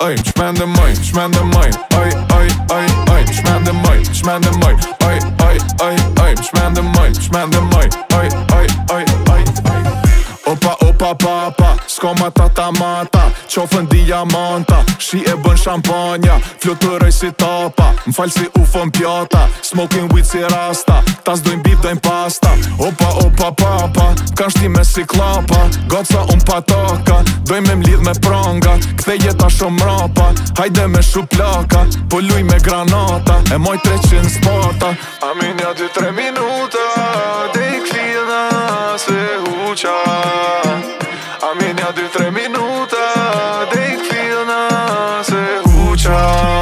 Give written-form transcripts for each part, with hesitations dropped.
ai, shmende maj, shmende maj. Ai, ai, ai, ai, shmende maj, shmende maj. Ai, ai, ai, ai, shmende maj, shmende maj. Ai, ai, ai, ai, ai. Opa, opa, papa, s'ka ma tata mata, qofën diamanta, shi e bën shampanja, flutëroj si tapa, m'fall si ufon pjata, smoking weed si rasta, ta s'dojnë bip dojnë pasta. Opa, opa, papa, kan shtime si klapa, goca pataka, dojnë me m'lidh me pranga, kthe jeta shumë rapa, hajde me shuplaka, po luj me granata, e moj 300 spata. Aminja 2-3 minuta, dhe i klina se huqa. Aminja 2-3 minuta, dhe i klina se huqa.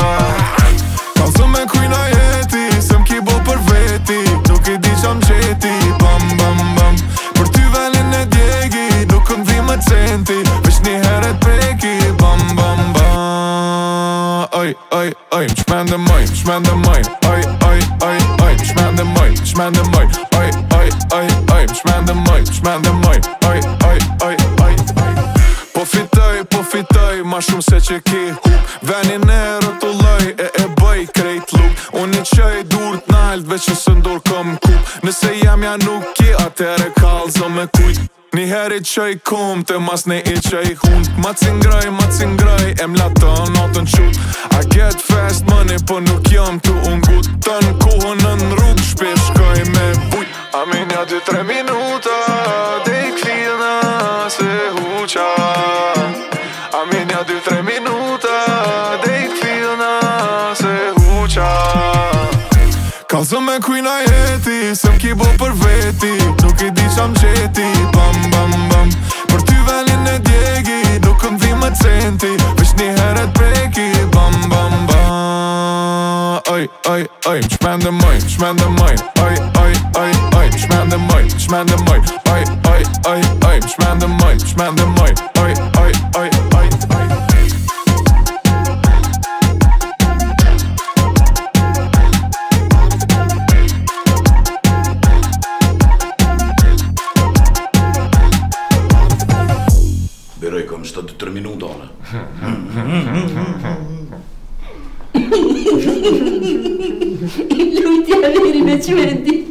Kalzëm me kujna jeti, se m'ki bo për veti, nuk i di qam qeti, bam, bam, bam. Për ty velin e djegi, nuk këm vi më centi, veç një heret peki, bam, bam, bam. Aj, aj, aj, shmende maj, shmende maj. Aj, aj, aj, aj, shmende maj, shmende maj. Aj, aj, aj, aj, shmende maj, shmende maj. Aj, aj, aj, aj, aj. Po fitoj, ma shumë se që ki hup, venin e rëtulloj, e bëj krejt lup. Unë i qëj dur t'nalt, veç që së ndur këm kup. Nëse jam ja nuk ki, atere kalzo me kujt. Një heri qëj kum, të mas ne i qëj hund. Ma cingraj, e mla të notën qut. I get fast money, po nuk jam tu ungut. Të në kohën në rrug, shpesh shkoj me bujt. Aminja 2-3 minuta, dhe i klina se huqa. Aminja 2-3 minuta, dhe i klina se huqa. Kalzëm me kujna jeti, se m'ki bo për veti, nuk i di qam qeti, bam, bam, bam. Për ty velin e djegi, nuk këm vi më centi, veç një heret peki, bam, bam, bam. Aj, aj, aj, shmende maj, shmende maj. Aj, aj, aj, aj, shmende maj, shmende maj. Aj, aj, aj, aj, shmende maj, shmende maj. Aj, aj, aj, aj, aj. Beroj kom 7-3 minuta, ona. I lujtja veri me qmendi.